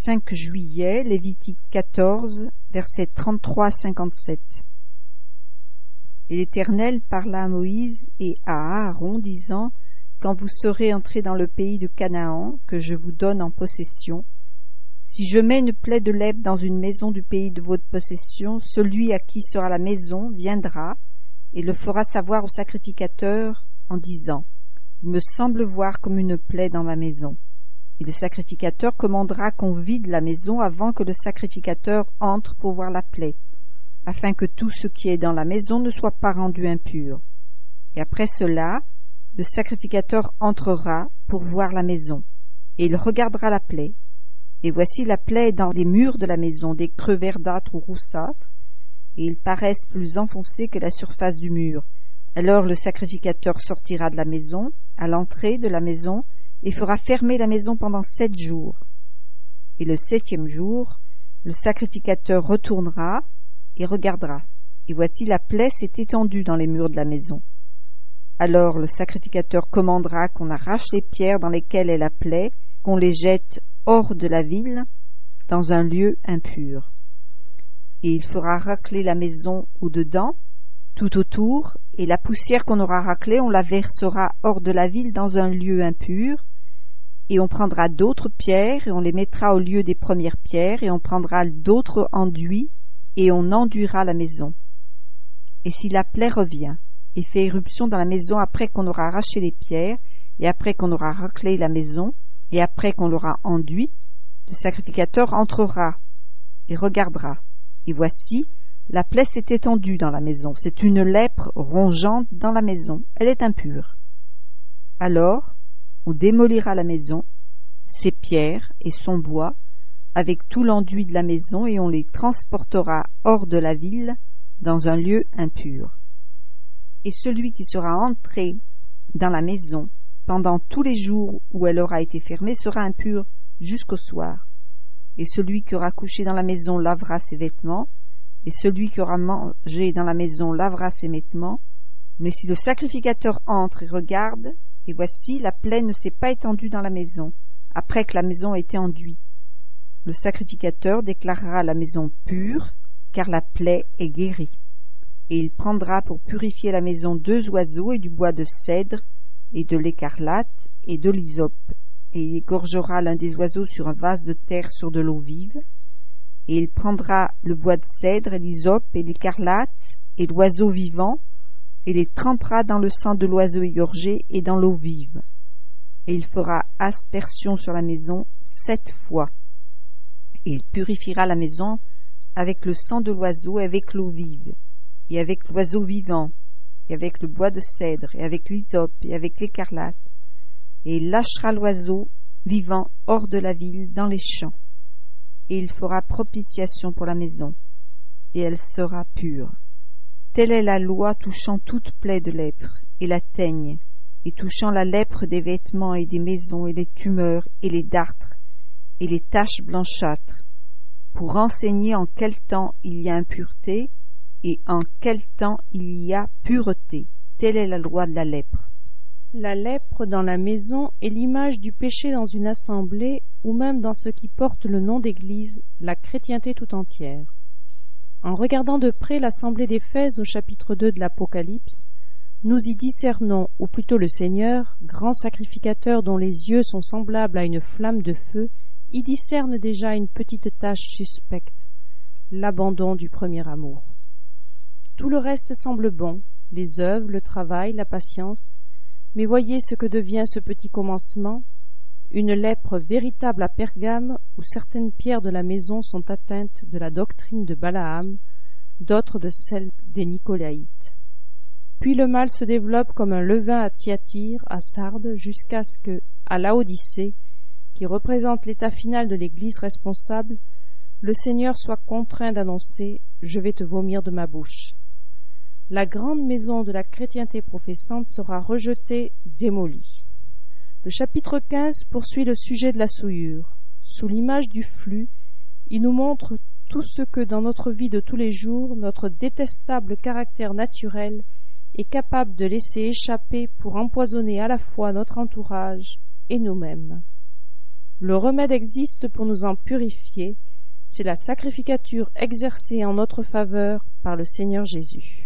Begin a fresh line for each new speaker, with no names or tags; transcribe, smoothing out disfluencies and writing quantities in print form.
5 juillet, Lévitique 14, versets 33 à 57. Et l'Éternel parla à Moïse et à Aaron, disant: Quand vous serez entrés dans le pays de Canaan, que je vous donne en possession, si je mets une plaie de lèpre dans une maison du pays de votre possession, celui à qui sera la maison viendra et le fera savoir au sacrificateur en disant: Il me semble voir comme une plaie dans ma maison. Et le sacrificateur commandera qu'on vide la maison avant que le sacrificateur entre pour voir la plaie, afin que tout ce qui est dans la maison ne soit pas rendu impur. Et après cela, le sacrificateur entrera pour voir la maison, et il regardera la plaie. Et voici la plaie est dans les murs de la maison, des creux verdâtres ou roussâtres, et ils paraissent plus enfoncés que la surface du mur. Alors le sacrificateur sortira de la maison, à l'entrée de la maison, et fera fermer la maison pendant 7 jours. Et le 7e jour, le sacrificateur retournera et regardera. Et voici la plaie s'est étendue dans les murs de la maison. Alors le sacrificateur commandera qu'on arrache les pierres dans lesquelles est la plaie, qu'on les jette hors de la ville, dans un lieu impur. Et il fera racler la maison au-dedans, tout autour, et la poussière qu'on aura raclée, on la versera hors de la ville dans un lieu impur, et on prendra d'autres pierres, et on les mettra au lieu des premières pierres, et on prendra d'autres enduits, et on enduira la maison. Et si la plaie revient, et fait éruption dans la maison après qu'on aura arraché les pierres, et après qu'on aura raclé la maison, et après qu'on l'aura enduite, le sacrificateur entrera et regardera. Et voici, la plaie s'est étendue dans la maison. C'est une lèpre rongeante dans la maison. Elle est impure. Alors, on démolira la maison, ses pierres et son bois, avec tout l'enduit de la maison, et on les transportera hors de la ville, dans un lieu impur. Et celui qui sera entré dans la maison, pendant tous les jours où elle aura été fermée, sera impur jusqu'au soir. Et celui qui aura couché dans la maison lavera ses vêtements, et celui qui aura mangé dans la maison lavera ses vêtements. Mais si le sacrificateur entre et regarde, et voici, la plaie ne s'est pas étendue dans la maison, après que la maison a été enduite, le sacrificateur déclarera la maison pure, car la plaie est guérie. Et il prendra pour purifier la maison 2 oiseaux et du bois de cèdre, et de l'écarlate, et de l'hysope. Et il égorgera l'un des oiseaux sur un vase de terre sur de l'eau vive, et il prendra le bois de cèdre, et l'hysope, et l'écarlate, et l'oiseau vivant, et les trempera dans le sang de l'oiseau égorgé et dans l'eau vive. Et il fera aspersion sur la maison 7 fois. Et il purifiera la maison avec le sang de l'oiseau, et avec l'eau vive, et avec l'oiseau vivant, et avec le bois de cèdre, et avec l'hysope, et avec l'écarlate. Et il lâchera l'oiseau vivant hors de la ville, dans les champs. Et il fera propitiation pour la maison, et elle sera pure. Telle est la loi touchant toute plaie de lèpre, et la teigne, et touchant la lèpre des vêtements et des maisons, et les tumeurs, et les dartres, et les taches blanchâtres, pour enseigner en quel temps il y a impureté, et en quel temps il y a pureté. Telle est la loi de la lèpre.
La lèpre dans la maison est l'image du péché dans une assemblée, ou même dans ce qui porte le nom d'Église, la chrétienté tout entière. En regardant de près l'assemblée d'Éphèse au chapitre 2 de l'Apocalypse, nous y discernons, ou plutôt le Seigneur, grand sacrificateur dont les yeux sont semblables à une flamme de feu, y discerne déjà une petite tache suspecte, l'abandon du premier amour. Tout le reste semble bon, les œuvres, le travail, la patience, mais voyez ce que devient ce petit commencement, une lèpre véritable à Pergame, où certaines pierres de la maison sont atteintes de la doctrine de Balaam, d'autres de celle des Nicolaïtes. Puis le mal se développe comme un levain à Thyatire, à Sardes, jusqu'à ce que, à Laodicée, qui représente l'état final de l'Église responsable, le Seigneur soit contraint d'annoncer « Je vais te vomir de ma bouche ». La grande maison de la chrétienté professante sera rejetée, démolie. Le chapitre 15 poursuit le sujet de la souillure. Sous l'image du flux, il nous montre tout ce que dans notre vie de tous les jours, notre détestable caractère naturel est capable de laisser échapper pour empoisonner à la fois notre entourage et nous-mêmes. Le remède existe pour nous en purifier, c'est la sacrificature exercée en notre faveur par le Seigneur Jésus.